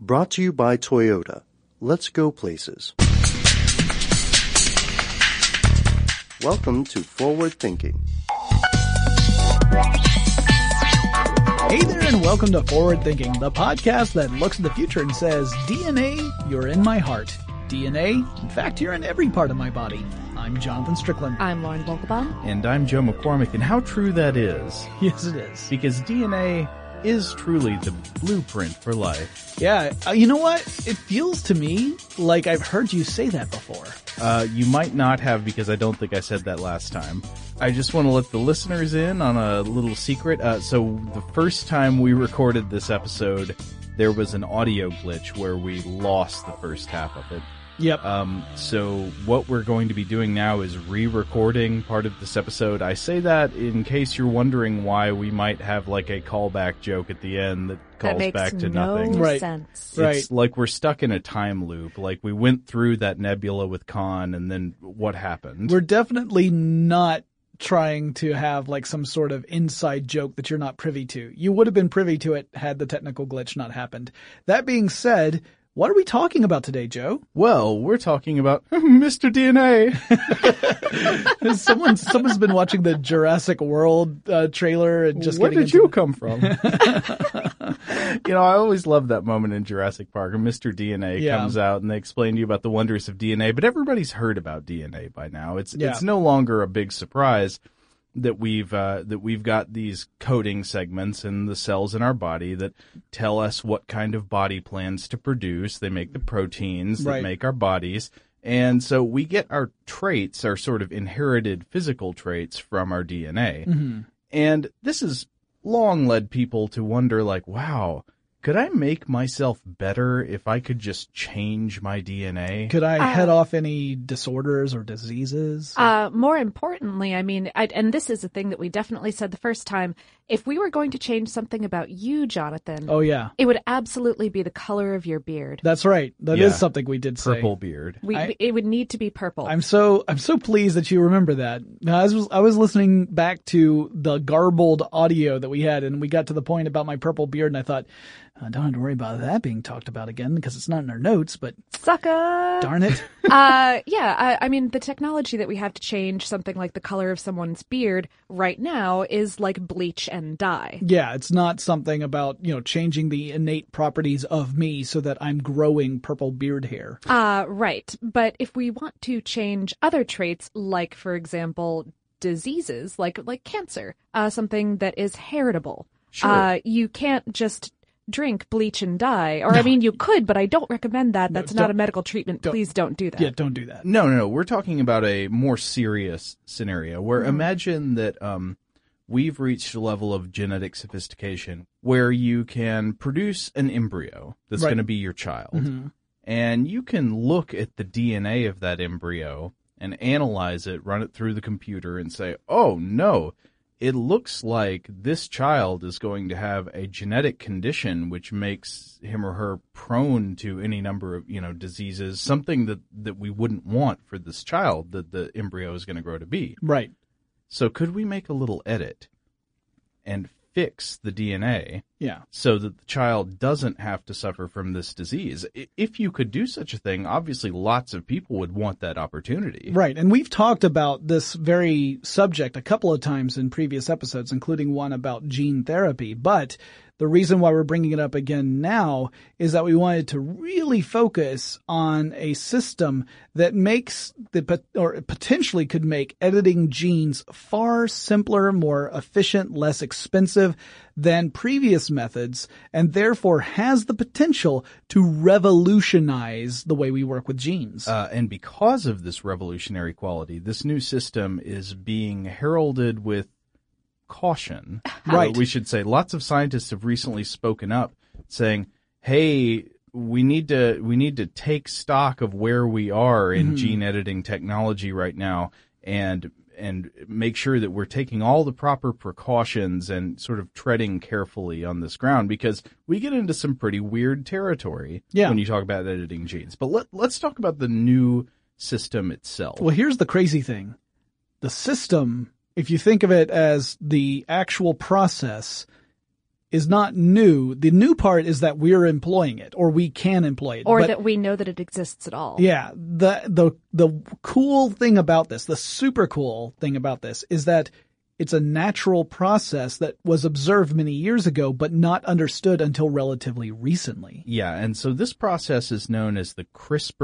Brought to you by Toyota. Let's go places. Welcome to Forward Thinking. Hey there, and welcome to Forward Thinking, the podcast that looks at the future and says, DNA, you're in my heart. DNA, in fact, you're in every part of my body. I'm Jonathan Strickland. I'm Lauren Vogelbaum. And I'm Joe McCormick, and how true that is. Yes, it is. Because DNA is truly the blueprint for life. Yeah, you know what? It feels to me like I've heard you say that before. You might not have, because I don't think I said that last time. I just want to let the listeners in on a little secret. So the first time we recorded this episode, there was an audio glitch where we lost the first half of it. Yep. So what we're going to be doing now is re-recording part of this episode. I say that in case you're wondering why we might have like a callback joke at the end that calls back to nothing. Right. Sense. It's like we're stuck in a time loop. Like we went through that nebula with Khan, and then what happened? We're definitely not trying to have like some sort of inside joke that you're not privy to. You would have been privy to it had the technical glitch not happened. That being said, what are we talking about today, Joe? Well, we're talking about Mr. DNA. Someone's been watching the Jurassic World trailer and just Where getting did you come from? You know, I always love that moment in Jurassic Park when Mr. DNA comes out and they explain to you about the wonders of DNA, but everybody's heard about DNA by now. It's no longer a big surprise that we've got these coding segments in the cells in our body that tell us what kind of body plans to produce. They make the proteins that make our bodies. And so we get our traits, our sort of inherited physical traits from our DNA. Mm-hmm. And this has long led people to wonder, like, wow, could I make myself better if I could just change my DNA? Could I head off any disorders or diseases? More importantly, I mean, and this is a thing that we definitely said the first time, if we were going to change something about you, Jonathan, it would absolutely be the color of your beard. That's right. That is something we did say. Purple beard. It would need to be purple. I'm so pleased that you remember that. Now, I was listening back to the garbled audio that we had, and we got to the point about my purple beard, and I thought, I don't have to worry about that being talked about again because it's not in our notes, but sucker! Darn it. I mean, the technology that we have to change something like the color of someone's beard right now is like bleach and dye. Yeah, it's not something about, changing the innate properties of me so that I'm growing purple beard hair. Right. But if we want to change other traits, like, for example, diseases, like cancer, something that is heritable, you can't just drink bleach and dye. Or, no. I mean, you could, but I don't recommend that. That's not a medical treatment. Please don't do that. Yeah, don't do that. No. We're talking about a more serious scenario where imagine that we've reached a level of genetic sophistication where you can produce an embryo that's going to be your child. Mm-hmm. And you can look at the DNA of that embryo and analyze it, run it through the computer and say, oh, no, it looks like this child is going to have a genetic condition which makes him or her prone to any number of, diseases, something that we wouldn't want for this child that the embryo is going to grow to be. Right. So could we make a little edit and fix the DNA so that the child doesn't have to suffer from this disease? If you could do such a thing, obviously lots of people would want that opportunity. Right. And we've talked about this very subject a couple of times in previous episodes, including one about gene therapy. But the reason why we're bringing it up again now is that we wanted to really focus on a system that makes or potentially could make editing genes far simpler, more efficient, less expensive than previous methods, and therefore has the potential to revolutionize the way we work with genes. And because of this revolutionary quality, this new system is being heralded with caution. Right. We should say lots of scientists have recently spoken up saying, hey, we need to take stock of where we are in gene editing technology right now and make sure that we're taking all the proper precautions and sort of treading carefully on this ground, because we get into some pretty weird territory when you talk about editing genes. But let's talk about the new system itself. Well, here's the crazy thing. The system, if you think of it as the actual process, is not new. The new part is that we're employing it, or we can employ it. Or that we know that it exists at all. Yeah. The cool thing about this, the super cool thing about this, is that it's a natural process that was observed many years ago, but not understood until relatively recently. Yeah, and so this process is known as the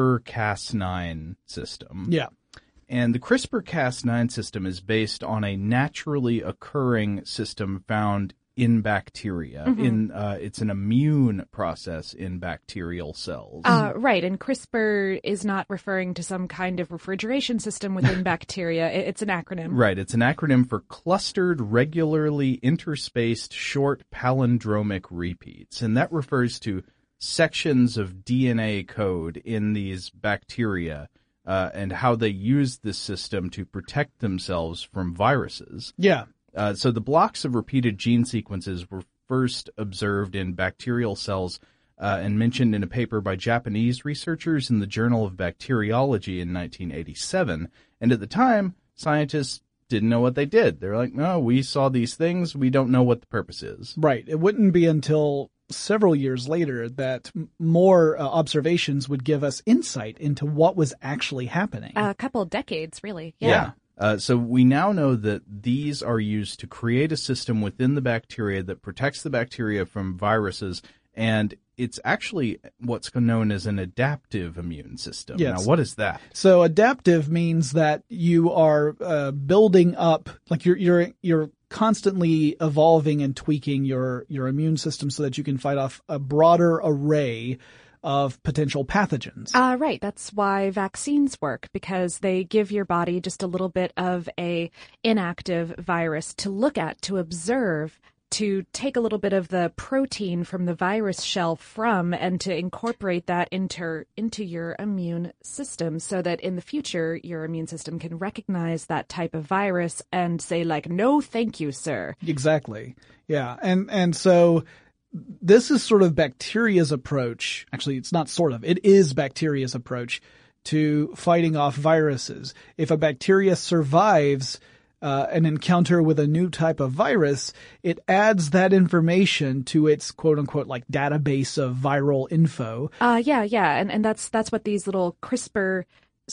CRISPR-Cas9 system. Yeah. And the CRISPR-Cas9 system is based on a naturally occurring system found in bacteria. It's an immune process in bacterial cells. Right, and CRISPR is not referring to some kind of refrigeration system within bacteria. It's an acronym. Right, it's an acronym for Clustered Regularly Interspaced Short Palindromic Repeats, and that refers to sections of DNA code in these bacteria and how they use this system to protect themselves from viruses. Yeah. So the blocks of repeated gene sequences were first observed in bacterial cells and mentioned in a paper by Japanese researchers in the Journal of Bacteriology in 1987. And at the time, scientists didn't know what they did. They're like, no, we saw these things. We don't know what the purpose is. Right. It wouldn't be until several years later that more observations would give us insight into what was actually happening. A couple decades, really. Yeah. So we now know that these are used to create a system within the bacteria that protects the bacteria from viruses, and it's actually what's known as an adaptive immune system. Yes. Now, what is that? So adaptive means that you are building up, like you're constantly evolving and tweaking your immune system so that you can fight off a broader array of potential pathogens. Right. That's why vaccines work, because they give your body just a little bit of a inactive virus to look at, to observe, to take a little bit of the protein from the virus shell from, and to incorporate that into your immune system so that in the future your immune system can recognize that type of virus and say, like, no, thank you, sir. Exactly. Yeah. And so this is sort of bacteria's approach. Actually, it's not sort of. It is bacteria's approach to fighting off viruses. If a bacteria survives an encounter with a new type of virus, it adds that information to its quote unquote like database of viral info. Yeah. And that's what these little CRISPR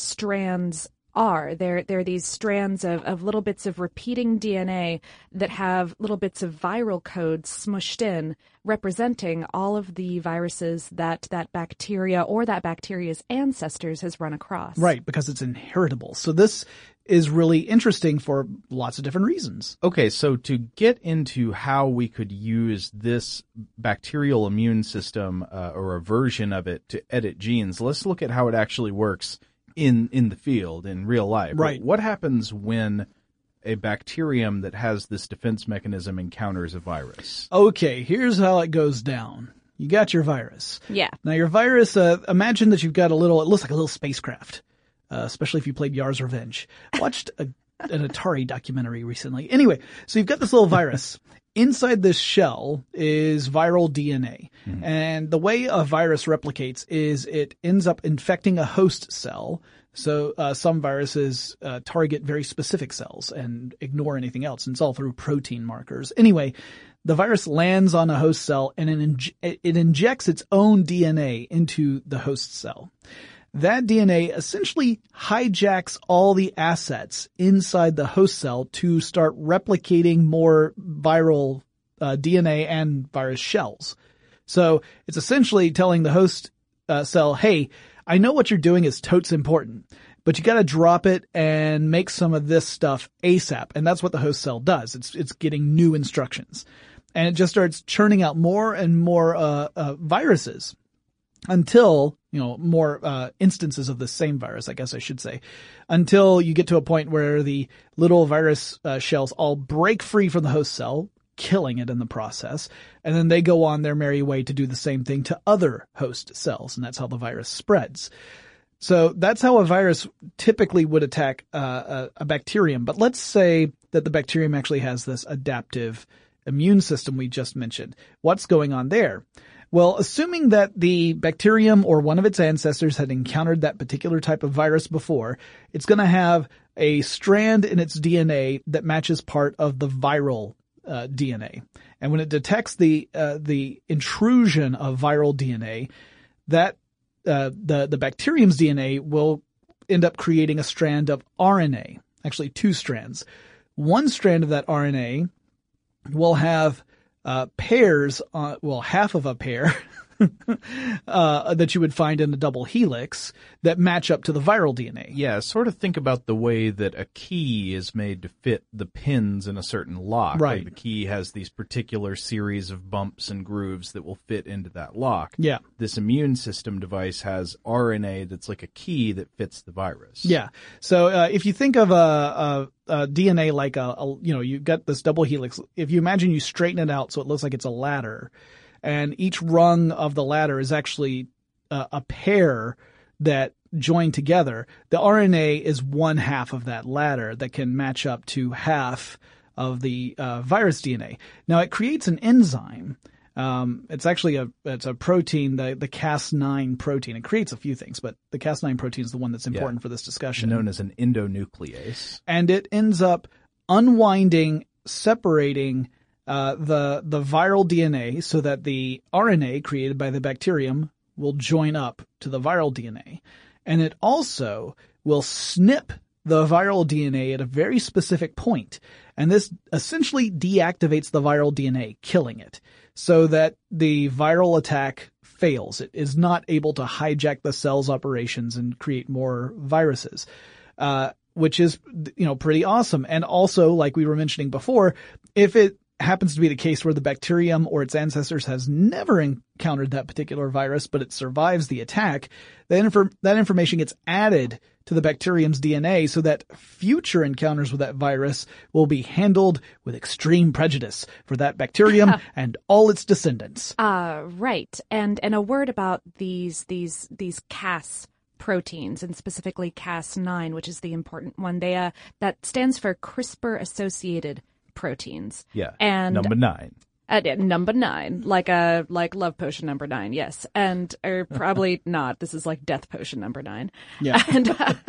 strands are. They're these strands of little bits of repeating DNA that have little bits of viral code smushed in, representing all of the viruses that bacteria or that bacteria's ancestors has run across. Right, because it's inheritable. So this is really interesting for lots of different reasons. Okay, so to get into how we could use this bacterial immune system or a version of it to edit genes, let's look at how it actually works in the field, in real life. Right. What happens when a bacterium that has this defense mechanism encounters a virus? Okay, here's how it goes down. You got your virus. Yeah. Now your virus, imagine that you've got it looks like a little spacecraft, especially if you played Yar's Revenge. I watched an Atari documentary recently. Anyway, so you've got this little virus. Inside this shell is viral DNA. Mm-hmm. And the way a virus replicates is it ends up infecting a host cell. So some viruses target very specific cells and ignore anything else. And it's all through protein markers. Anyway, the virus lands on a host cell and it injects its own DNA into the host cell. That DNA essentially hijacks all the assets inside the host cell to start replicating more viral DNA and virus shells. So it's essentially telling the host cell, hey, I know what you're doing is totes important, but you got to drop it and make some of this stuff ASAP. And that's what the host cell does. It's getting new instructions. And it just starts churning out more and more viruses until, more instances of the same virus, I guess I should say, until you get to a point where the little virus shells all break free from the host cell, killing it in the process, and then they go on their merry way to do the same thing to other host cells, and that's how the virus spreads. So that's how a virus typically would attack a bacterium. But let's say that the bacterium actually has this adaptive immune system we just mentioned. What's going on there? Well, assuming that the bacterium or one of its ancestors had encountered that particular type of virus before, it's going to have a strand in its DNA that matches part of the viral DNA. And when it detects the intrusion of viral DNA, that the bacterium's DNA will end up creating a strand of RNA, actually 2 strands. One strand of that RNA will have pairs, half of a pair that you would find in a double helix that match up to the viral DNA. Yeah, sort of think about the way that a key is made to fit the pins in a certain lock. Right. Like the key has these particular series of bumps and grooves that will fit into that lock. Yeah. This immune system device has RNA that's like a key that fits the virus. Yeah. So if you think of a DNA like you've got this double helix. If you imagine you straighten it out so it looks like it's a ladder, and each rung of the ladder is actually a pair that join together. The RNA is one half of that ladder that can match up to half of the virus DNA. Now it creates an enzyme. It's actually a protein, the Cas9 protein. It creates a few things, but the Cas9 protein is the one that's important for this discussion. Known as an endonuclease. And it ends up unwinding, separating the viral DNA so that the RNA created by the bacterium will join up to the viral DNA. And it also will snip the viral DNA at a very specific point. And this essentially deactivates the viral DNA, killing it, so that the viral attack fails. It is not able to hijack the cell's operations and create more viruses, which is, pretty awesome. And also, like we were mentioning before, if it happens to be the case where the bacterium or its ancestors has never encountered that particular virus, but it survives the attack, that information gets added to the bacterium's DNA so that future encounters with that virus will be handled with extreme prejudice for that bacterium and all its descendants. Right. And a word about these Cas proteins, and specifically Cas9, which is the important one. That stands for CRISPR-associated proteins. Yeah. And number 9. Number 9, like love potion number 9, yes. Or probably not. This is like death potion number 9. Yeah. And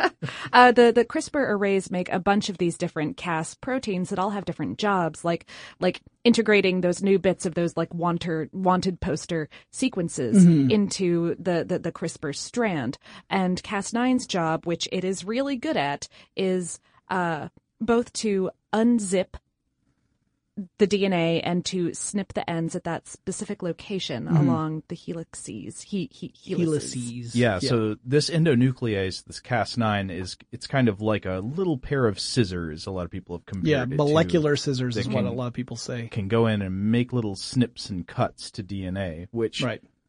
the CRISPR arrays make a bunch of these different Cas proteins that all have different jobs, like integrating those new bits of those like wanted poster sequences into the CRISPR strand. And Cas9's job, which it is really good at, is both to unzip the DNA and to snip the ends at that specific location along the helices. Helices. Yeah, so this endonuclease, this Cas9, it's kind of like a little pair of scissors. A lot of people have compared it molecular scissors is what a lot of people say. Can go in and make little snips and cuts to DNA, which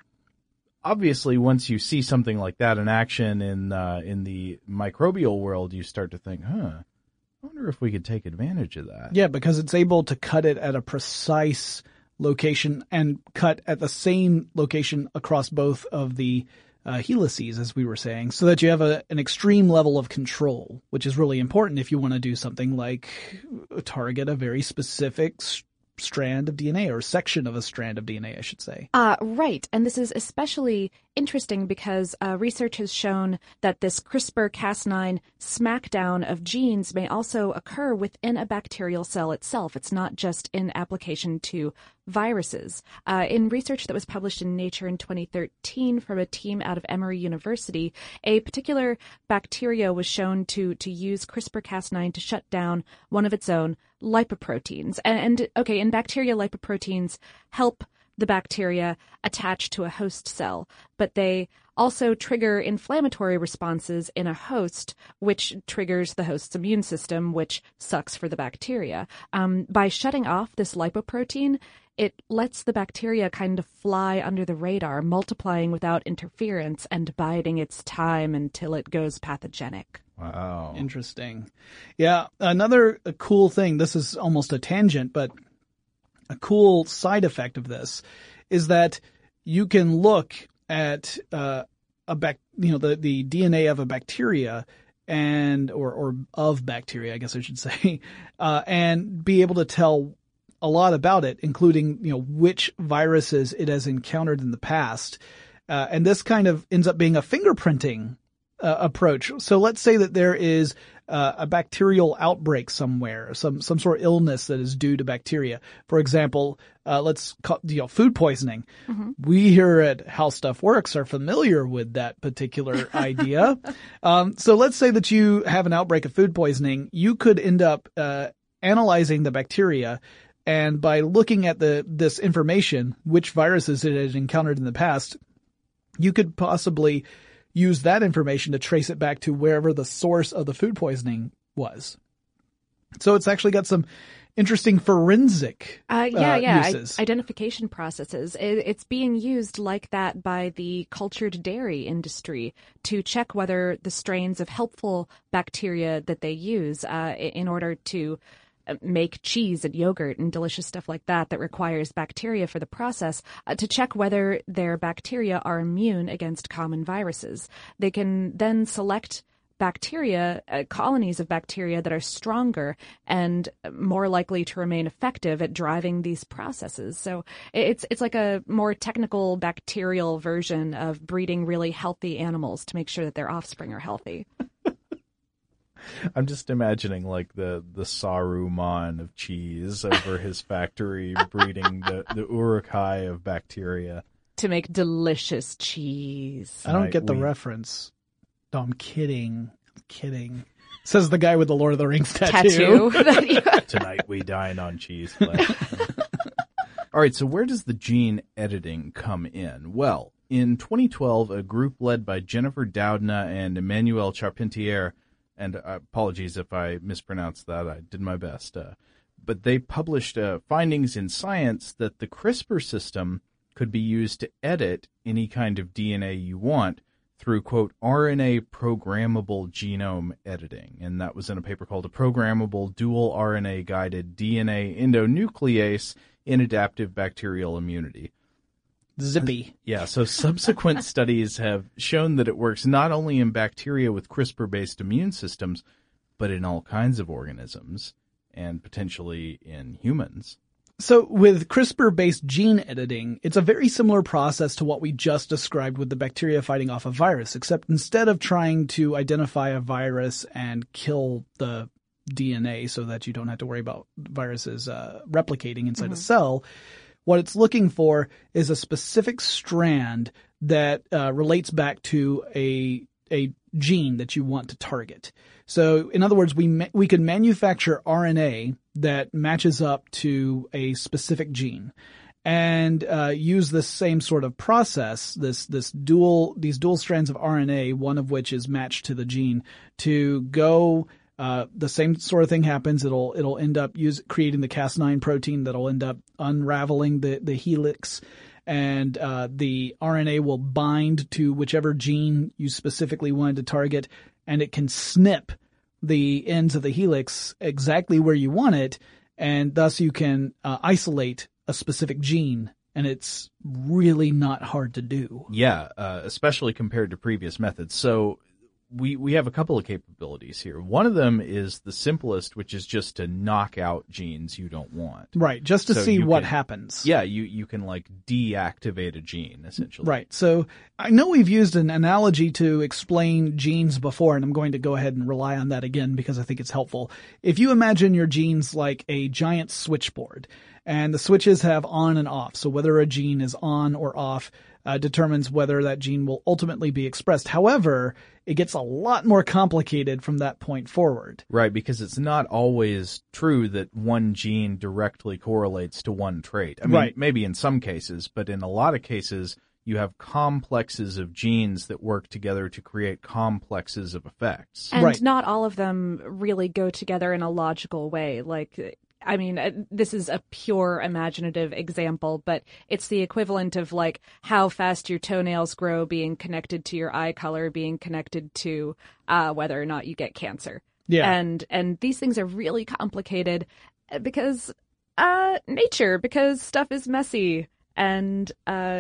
obviously once you see something like that in action in the microbial world, you start to think, I wonder if we could take advantage of that. Yeah, because it's able to cut it at a precise location and cut at the same location across both of the helices, as we were saying, so that you have an extreme level of control, which is really important if you want to do something like target a very specific strand of DNA, or section of a strand of DNA, I should say. Right. And this is especially interesting because research has shown that this CRISPR-Cas9 smackdown of genes may also occur within a bacterial cell itself. It's not just in application to viruses. In research that was published in Nature in 2013 from a team out of Emory University, a particular bacteria was shown to use CRISPR-Cas9 to shut down one of its own lipoproteins. And in bacteria, lipoproteins help the bacteria attach to a host cell, but they also trigger inflammatory responses in a host, which triggers the host's immune system, which sucks for the bacteria. By shutting off this lipoprotein, it lets the bacteria kind of fly under the radar, multiplying without interference and biding its time until it goes pathogenic. Wow. Interesting. Yeah, another cool thing, this is almost a tangent, but a cool side effect of this is that you can look at the DNA of a bacteria or of bacteria, I guess I should say, and be able to tell a lot about it, including, which viruses it has encountered in the past. And this kind of ends up being a fingerprinting approach. So let's say that there is a bacterial outbreak somewhere, some sort of illness that is due to bacteria. For example, let's call, food poisoning. Mm-hmm. We here at How Stuff Works are familiar with that particular idea. So let's say that you have an outbreak of food poisoning. You could end up analyzing the bacteria, and by looking at this information, which viruses it had encountered in the past, you could possibly use that information to trace it back to wherever the source of the food poisoning was. So it's actually got some interesting forensic uses. Identification processes. It's being used like that by the cultured dairy industry to check whether the strains of helpful bacteria that they use in order to make cheese and yogurt and delicious stuff like that requires bacteria for the process, to check whether their bacteria are immune against common viruses. They can then select bacteria, colonies of bacteria that are stronger and more likely to remain effective at driving these processes. So it's like a more technical bacterial version of breeding really healthy animals to make sure that their offspring are healthy. I'm just imagining like the Saruman of cheese over his factory breeding the Uruk-hai of bacteria. To make delicious cheese. I don't get the reference. No, I'm kidding. Says the guy with the Lord of the Rings tattoo. Tonight we dine on cheese flesh. All right, so where does the gene editing come in? Well, in 2012, a group led by Jennifer Doudna and Emmanuel Charpentier, and apologies if I mispronounced that, I did my best, but they published findings in Science that the CRISPR system could be used to edit any kind of DNA you want through, quote, RNA programmable genome editing. And that was in a paper called A Programmable Dual RNA-Guided DNA Endonuclease in Adaptive Bacterial Immunity. Zippy. Yeah, so subsequent studies have shown that it works not only in bacteria with CRISPR-based immune systems, but in all kinds of organisms, and potentially in humans. So with CRISPR-based gene editing, it's a very similar process to what we just described with the bacteria fighting off a virus, except instead of trying to identify a virus and kill the DNA so that you don't have to worry about viruses replicating inside a cell, what it's looking for is a specific strand that relates back to a gene that you want to target. So, in other words, we can manufacture RNA that matches up to a specific gene, and use this same sort of process, these dual strands of RNA, one of which is matched to the gene, to go. The same sort of thing happens. It'll end up creating the Cas9 protein that'll end up unraveling the helix, and the RNA will bind to whichever gene you specifically wanted to target, and it can snip the ends of the helix exactly where you want it, and thus you can isolate a specific gene. And it's really not hard to do. Yeah, especially compared to previous methods. So we have a couple of capabilities here. One of them is the simplest, which is just to knock out genes you don't want. Right, just to see what happens. Yeah, you can like deactivate a gene, essentially. Right, so I know we've used an analogy to explain genes before, and I'm going to go ahead and rely on that again because I think it's helpful. If you imagine your genes like a giant switchboard, and the switches have on and off, so whether a gene is on or off determines whether that gene will ultimately be expressed. However, it gets a lot more complicated from that point forward. Right, because it's not always true that one gene directly correlates to one trait. I mean, maybe in some cases, but in a lot of cases, you have complexes of genes that work together to create complexes of effects. And not all of them really go together in a logical way. Like, I mean, this is a pure imaginative example, but it's the equivalent of like how fast your toenails grow being connected to your eye color, being connected to whether or not you get cancer. Yeah. And these things are really complicated because nature, because stuff is messy, and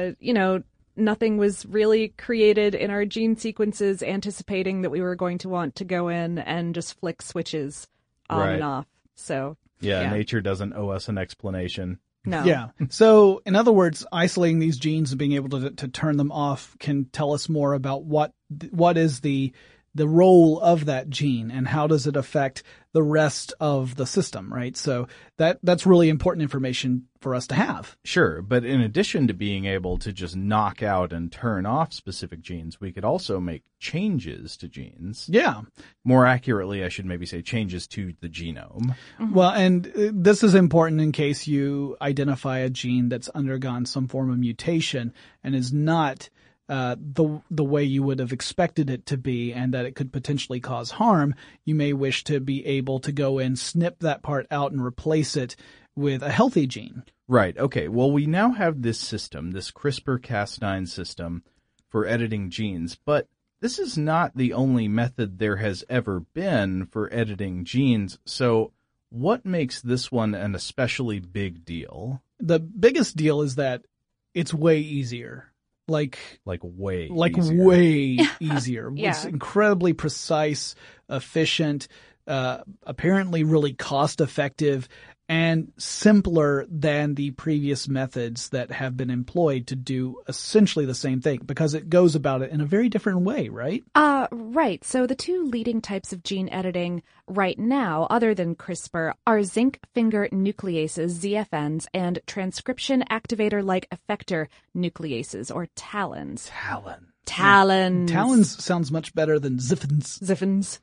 nothing was really created in our gene sequences anticipating that we were going to want to go in and just flick switches on and off. So yeah, nature doesn't owe us an explanation. No. Yeah. So, in other words, isolating these genes and being able to turn them off can tell us more about what is the the role of that gene and how does it affect the rest of the system, right? So that's really important information for us to have. Sure, but in addition to being able to just knock out and turn off specific genes, we could also make changes to genes. Yeah. More accurately, I should maybe say changes to the genome. Mm-hmm. Well, and this is important in case you identify a gene that's undergone some form of mutation and is not the way you would have expected it to be, and that it could potentially cause harm. You may wish to be able to go and snip that part out and replace it with a healthy gene. Right. Okay. Well, we now have this system, this CRISPR-Cas9 system for editing genes, but this is not the only method there has ever been for editing genes. So what makes this one an especially big deal? The biggest deal is that it's way easier. Like way easier. Yeah. It's incredibly precise, efficient, apparently really cost effective, and simpler than the previous methods that have been employed to do essentially the same thing, because it goes about it in a very different way, right? Right. So the two leading types of gene editing right now, other than CRISPR, are zinc finger nucleases, ZFNs, and transcription activator-like effector nucleases, or TALENs. TALENs. TALENs sounds much better than ZIFNs.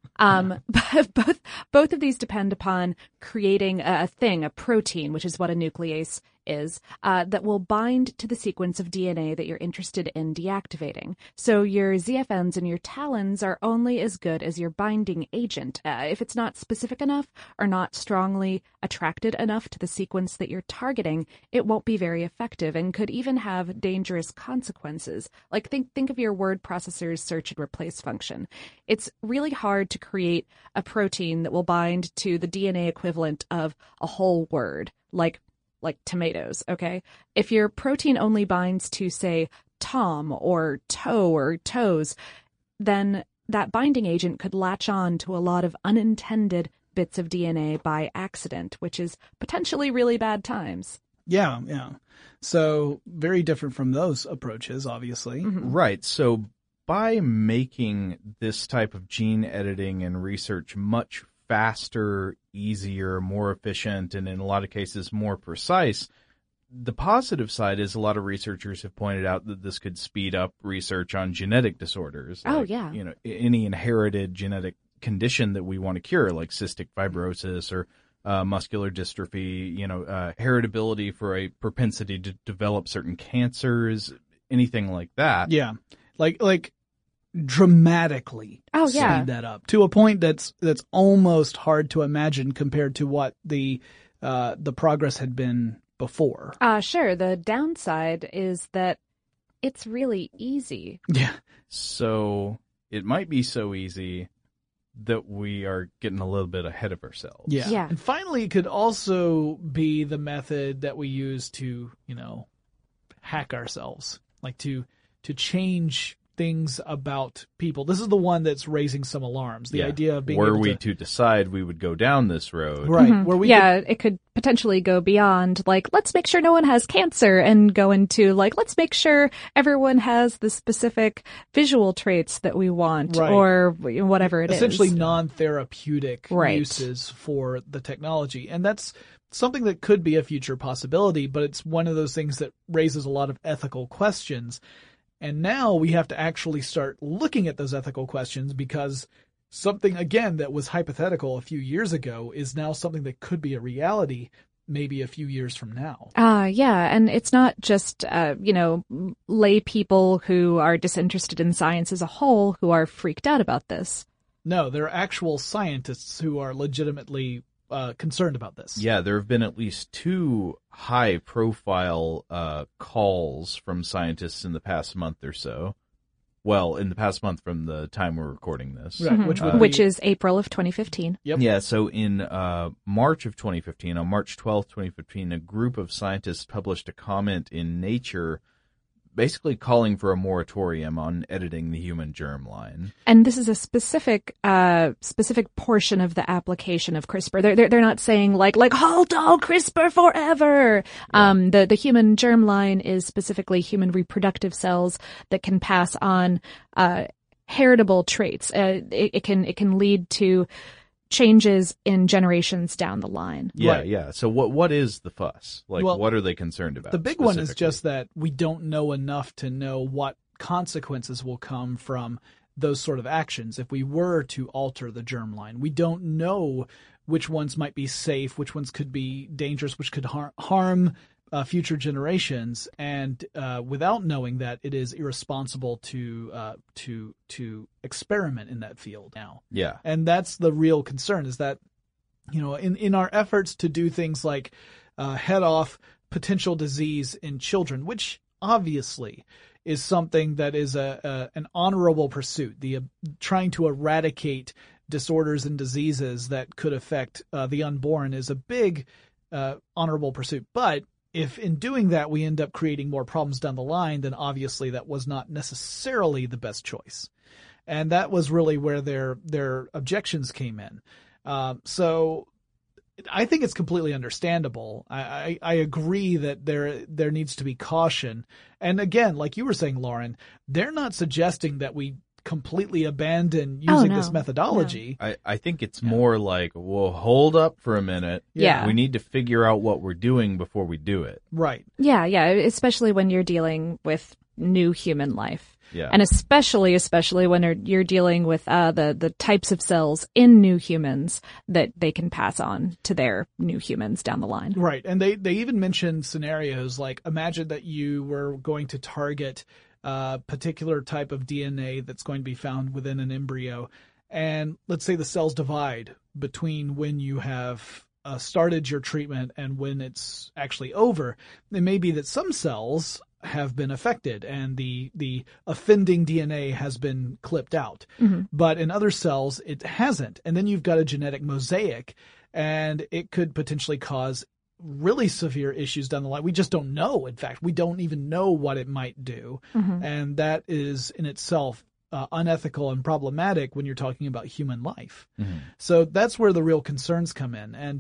Both of these depend upon creating a protein, which is what a nuclease is, that will bind to the sequence of DNA that you're interested in deactivating. So your ZFNs and your TALENs are only as good as your binding agent. If it's not specific enough or not strongly attracted enough to the sequence that you're targeting, it won't be very effective and could even have dangerous consequences. Like think of your word processor's search and replace function. It's really hard to create a protein that will bind to the DNA equivalent of a whole word, like tomatoes, okay? If your protein only binds to, say, Tom or toe or toes, then that binding agent could latch on to a lot of unintended bits of DNA by accident, which is potentially really bad times. Yeah. So very different from those approaches, obviously. Mm-hmm. Right. So by making this type of gene editing and research much faster, easier, more efficient, and in a lot of cases more precise, the positive side is a lot of researchers have pointed out that this could speed up research on genetic disorders. Like, yeah. Any inherited genetic condition that we want to cure, like cystic fibrosis or muscular dystrophy, heritability for a propensity to develop certain cancers, anything like that. Yeah. Like dramatically speed that up to a point that's almost hard to imagine compared to what the progress had been before. Sure. The downside is that it's really easy. Yeah. So it might be so easy that we are getting a little bit ahead of ourselves. Yeah. And finally, it could also be the method that we use to, hack ourselves, like to change things about people. This is the one that's raising some alarms. The idea of being were able we to decide we would go down this road. Right. Mm-hmm. Where we it could potentially go beyond, like, let's make sure no one has cancer, and go into, like, let's make sure everyone has the specific visual traits that we want, or whatever it essentially is. non-therapeutic uses for the technology. And that's something that could be a future possibility, but it's one of those things that raises a lot of ethical questions. And now we have to actually start looking at those ethical questions, because something, again, that was hypothetical a few years ago is now something that could be a reality maybe a few years from now. Yeah. And it's not just, lay people who are disinterested in science as a whole who are freaked out about this. No, there are actual scientists who are legitimately concerned about this. Yeah, there have been at least 2 high-profile calls from scientists in the past month or so. Well, in the past month from the time we're recording this. Right, mm-hmm. Which is April of 2015. Yep. Yeah, so in March of 2015, on March 12th, 2015, a group of scientists published a comment in Nature basically calling for a moratorium on editing the human germline. And this is a specific portion of the application of CRISPR. They're not saying like halt all CRISPR forever. Yeah. The human germline is specifically human reproductive cells that can pass on heritable traits. It can lead to changes in generations down the line. Yeah, Right. yeah. So what is the fuss? Like, Well, what are they concerned about? The big one is specifically? just that we don't know enough to know what consequences will come from those sort of actions if we were to alter the germline. We don't know which ones might be safe, which ones could be dangerous, which could harm future generations, and without knowing that, it is irresponsible to experiment in that field now. Yeah. And that's the real concern, is that, in our efforts to do things like head off potential disease in children, which obviously is something that is an honorable pursuit, trying to eradicate disorders and diseases that could affect the unborn is a big honorable pursuit. But if in doing that we end up creating more problems down the line, then obviously that was not necessarily the best choice. And that was really where their objections came in. So I think it's completely understandable. I agree that there needs to be caution. And again, like you were saying, Lauren, they're not suggesting that we completely abandon using this methodology. No. I think it's more like, well, hold up for a minute. Yeah. We need to figure out what we're doing before we do it. Right. Yeah, especially when you're dealing with new human life. Yeah. And especially when you're dealing with the types of cells in new humans that they can pass on to their new humans down the line. Right. And they even mentioned scenarios like, imagine that you were going to target a particular type of DNA that's going to be found within an embryo. And let's say the cells divide between when you have started your treatment and when it's actually over. It may be that some cells have been affected and the offending DNA has been clipped out. Mm-hmm. But in other cells, it hasn't. And then you've got a genetic mosaic, and it could potentially cause really severe issues down the line. We just don't know. In fact, we don't even know what it might do. Mm-hmm. And that is in itself unethical and problematic when you're talking about human life. Mm-hmm. So that's where the real concerns come in. And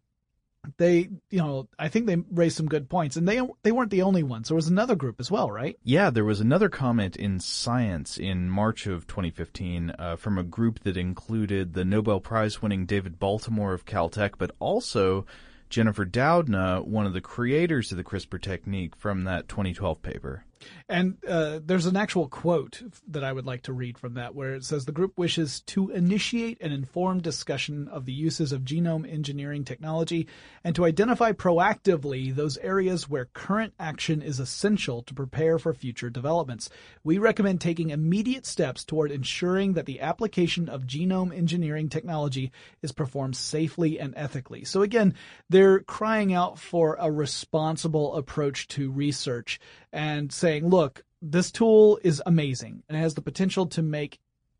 I think they raised some good points, and they weren't the only ones. There was another group as well, right? Yeah, there was another comment in Science in March of 2015 from a group that included the Nobel Prize-winning David Baltimore of Caltech, but also Jennifer Doudna, one of the creators of the CRISPR technique, from that 2012 paper. And there's an actual quote that I would like to read from that, where it says, the group wishes to initiate an informed discussion of the uses of genome engineering technology and to identify proactively those areas where current action is essential to prepare for future developments. We recommend taking immediate steps toward ensuring that the application of genome engineering technology is performed safely and ethically. So again, they're crying out for a responsible approach to research and saying, look, this tool is amazing and it has the potential to make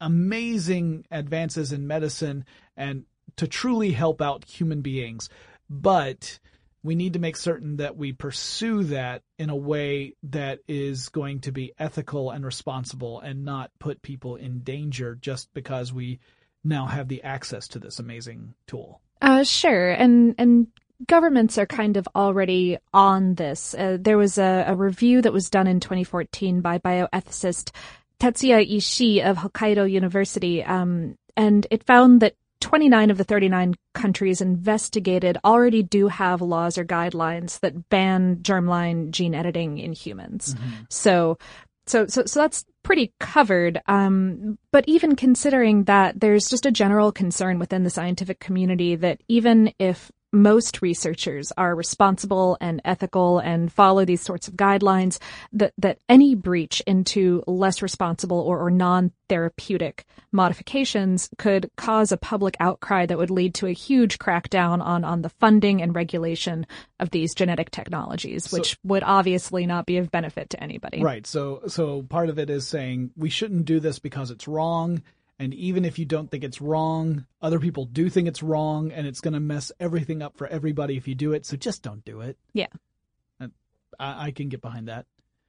amazing advances in medicine and to truly help out human beings. But we need to make certain that we pursue that in a way that is going to be ethical and responsible and not put people in danger just because we now have the access to this amazing tool. Sure. And governments are kind of already on this. There was a review that was done in 2014 by bioethicist Tetsuya Ishii of Hokkaido University, and it found that 29 of the 39 countries investigated already do have laws or guidelines that ban germline gene editing in humans. Mm-hmm. So that's pretty covered. But even considering that, there's just a general concern within the scientific community that even if most researchers are responsible and ethical and follow these sorts of guidelines, that any breach into less responsible or non-therapeutic modifications could cause a public outcry that would lead to a huge crackdown on the funding and regulation of these genetic technologies, which would obviously not be of benefit to anybody. Right. So part of it is saying we shouldn't do this because it's wrong. And even if you don't think it's wrong, other people do think it's wrong, and it's going to mess everything up for everybody if you do it. So just don't do it. Yeah, I can get behind that.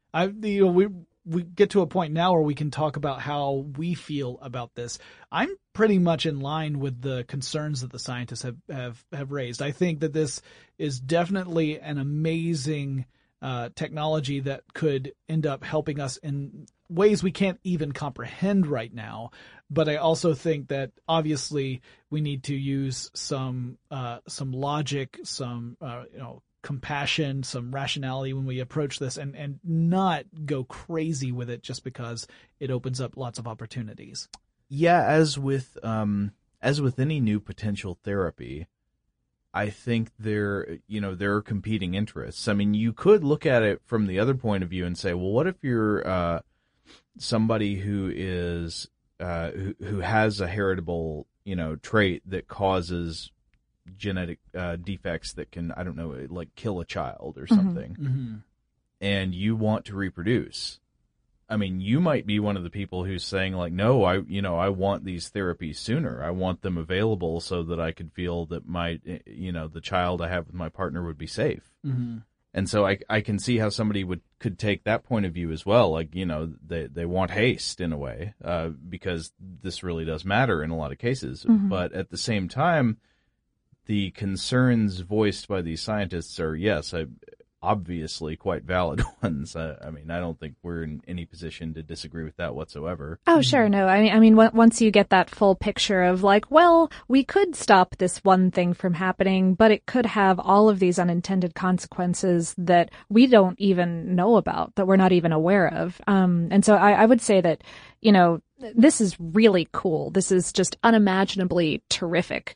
We get to a point now where we can talk about how we feel about this. I'm pretty much in line with the concerns that the scientists have raised. I think that this is definitely an amazing technology that could end up helping us in ways we can't even comprehend right now. But I also think that obviously we need to use some logic, some compassion, some rationality when we approach this, and not go crazy with it just because it opens up lots of opportunities. Yeah, as with any new potential therapy, I think there are competing interests. I mean, you could look at it from the other point of view and say, well, what if you're somebody who is who has a heritable, trait that causes genetic defects that can, I don't know, like kill a child or something, Mm-hmm. and you want to reproduce. I mean, you might be one of the people who's saying like, no, I want these therapies sooner. I want them available so that I could feel that my, the child I have with my partner would be safe. Mm-hmm. And so I can see how somebody could take that point of view as well. Like, they want haste in a way, because this really does matter in a lot of cases. Mm-hmm. But at the same time, the concerns voiced by these scientists are, yes, obviously quite valid ones. I mean, I don't think we're in any position to disagree with that whatsoever. Oh, sure. No, I mean, once you get that full picture of like, well, we could stop this one thing from happening, but it could have all of these unintended consequences that we don't even know about, that we're not even aware of. And so I would say that, this is really cool. This is just unimaginably terrific.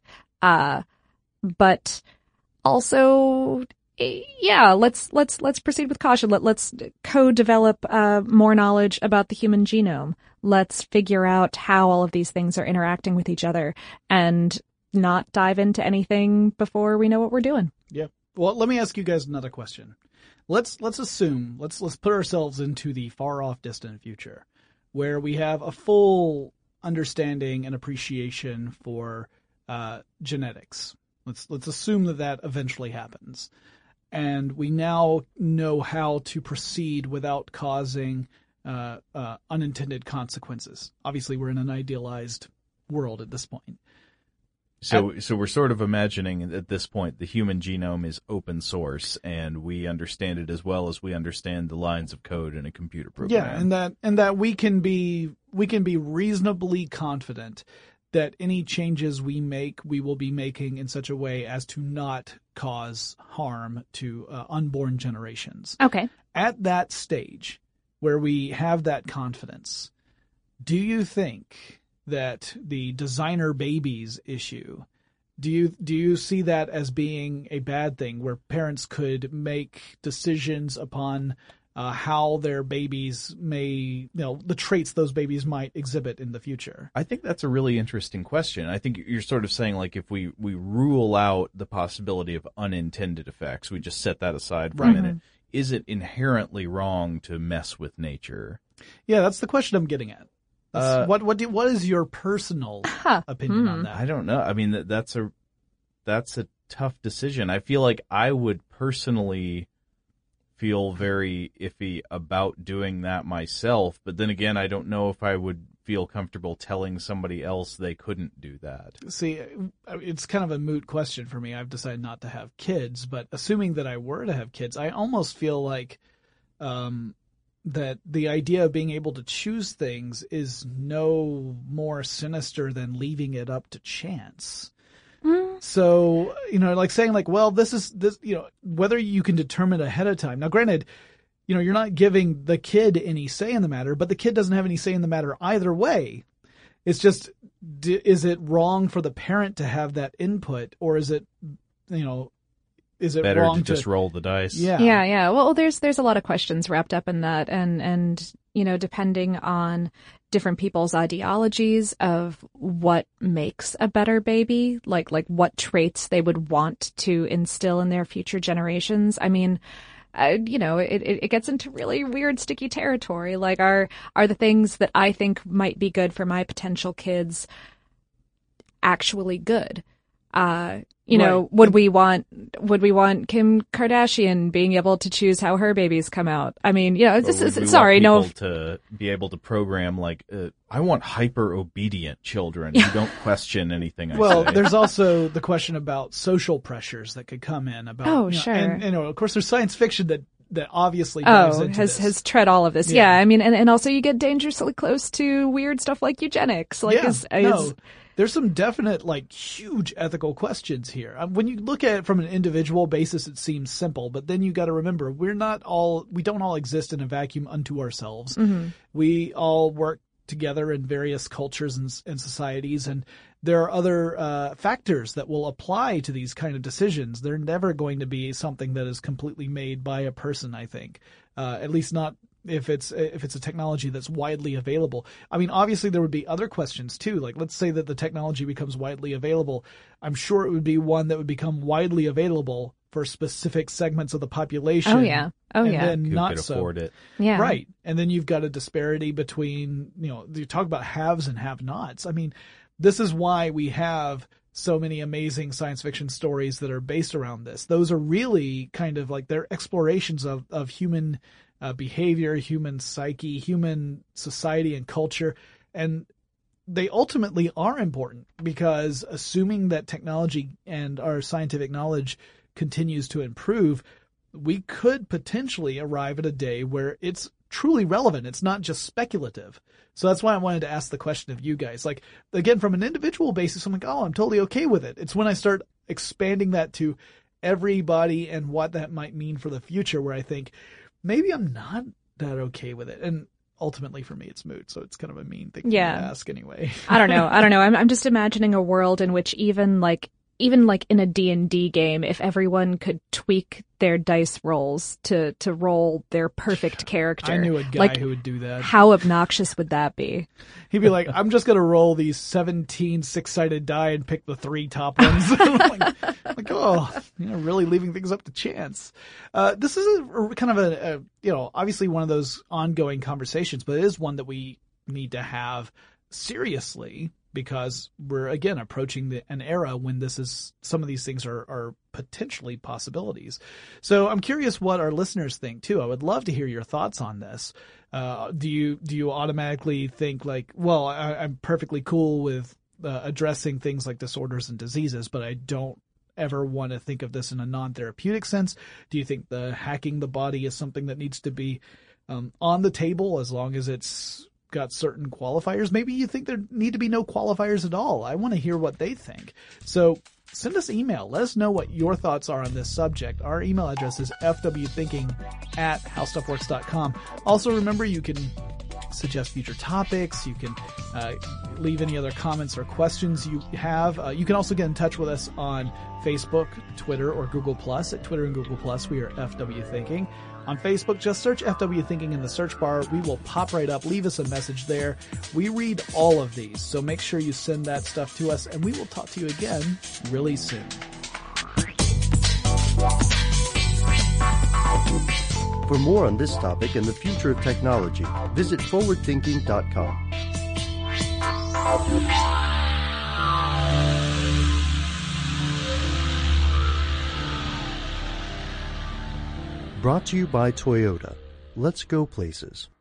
But also, yeah, let's proceed with caution. Let's co-develop more knowledge about the human genome. Let's figure out how all of these things are interacting with each other and not dive into anything before we know what we're doing. Yeah. Well, let me ask you guys another question. Let's assume, let's put ourselves into the far off distant future where we have a full understanding and appreciation for genetics. Let's assume that eventually happens. And we now know how to proceed without causing unintended consequences. Obviously, we're in an idealized world at this point. So we're sort of imagining at this point the human genome is open source, and we understand it as well as we understand the lines of code in a computer program. Yeah, and that we can be reasonably confident that any changes we make, we will be making in such a way as to not cause harm to unborn generations. Okay. At that stage where we have that confidence, do you think that the designer babies issue, do you see that as being a bad thing where parents could make decisions upon how their babies may, the traits those babies might exhibit in the future? I think that's a really interesting question. I think you're sort of saying like if we rule out the possibility of unintended effects, we just set that aside for a minute. Is it inherently wrong to mess with nature? Yeah, that's the question I'm getting at. What is your personal opinion on that? I don't know. I mean, that's a tough decision. I feel like I would personally feel very iffy about doing that myself, but then again, I don't know if I would feel comfortable telling somebody else they couldn't do that. See, it's kind of a moot question for me. I've decided not to have kids, but assuming that I were to have kids, I almost feel like that the idea of being able to choose things is no more sinister than leaving it up to chance. So, like saying like, well, this, whether you can determine ahead of time. Now, granted, you're not giving the kid any say in the matter, but the kid doesn't have any say in the matter either way. It's just, is it wrong for the parent to have that input, or is it, is it better wrong to just roll the dice? Yeah. Well, there's a lot of questions wrapped up in that, and depending on different people's ideologies of what makes a better baby, like what traits they would want to instill in their future generations. I mean, it gets into really weird, sticky territory. Like, are the things that I think might be good for my potential kids actually good? Right. Would we want Kim Kardashian being able to choose how her babies come out? I mean, to be able to program like, I want hyper obedient children who don't question anything I say. Well, there's also the question about social pressures that could come in about. Sure. And of course, there's science fiction that that obviously dives into has tread all of this. Yeah, I mean, and also you get dangerously close to weird stuff like eugenics. Like, there's some definite, like, huge ethical questions here. When you look at it from an individual basis, it seems simple, but then you got to remember we don't all exist in a vacuum unto ourselves. Mm-hmm. We all work together in various cultures and societies, and there are other factors that will apply to these kind of decisions. They're never going to be something that is completely made by a person, I think. At least not if it's a technology that's widely available. I mean, obviously there would be other questions too. Like, let's say that the technology becomes widely available. I'm sure it would be one that would become widely available for specific segments of the population. Oh yeah. Then who not could so. afford it. Yeah. Right. And then you've got a disparity between, you talk about haves and have-nots. I mean, this is why we have so many amazing science fiction stories that are based around this. Those are really kind of like they're explorations of human behavior, human psyche, human society and culture. And they ultimately are important because assuming that technology and our scientific knowledge continues to improve, we could potentially arrive at a day where it's truly relevant. It's not just speculative. So that's why I wanted to ask the question of you guys. Like, again, from an individual basis, I'm like, oh, I'm totally okay with it. It's when I start expanding that to everybody and what that might mean for the future where I think maybe I'm not that okay with it. And ultimately for me, it's moot. So it's kind of a mean thing to ask anyway. I don't know. I'm just imagining a world in which even like in a D&D game, if everyone could tweak their dice rolls to roll their perfect character. I knew a guy who would do that. How obnoxious would that be? He'd be like, I'm just going to roll these 17 six-sided die and pick the 3 top ones. like, oh, really leaving things up to chance. This is kind of a obviously one of those ongoing conversations, but it is one that we need to have seriously, because we're, again, approaching an era when some of these things are potentially possibilities. So I'm curious what our listeners think, too. I would love to hear your thoughts on this. Do you automatically think, like, well, I'm perfectly cool with addressing things like disorders and diseases, but I don't ever want to think of this in a non-therapeutic sense? Do you think the hacking the body is something that needs to be on the table as long as it's got certain qualifiers? Maybe you think there need to be no qualifiers at all. I want to hear what they think. So send us an email. Let us know what your thoughts are on this subject. Our email address is fwthinking@howstuffworks.com. Also, remember, you can suggest future topics. You can leave any other comments or questions you have. You can also get in touch with us on Facebook, Twitter, or Google+. At Twitter and Google+, we are FW Thinking. On Facebook, just search FW Thinking in the search bar. We will pop right up. Leave us a message there. We read all of these, so make sure you send that stuff to us, and we will talk to you again really soon. For more on this topic and the future of technology, visit forwardthinking.com. Brought to you by Toyota. Let's go places.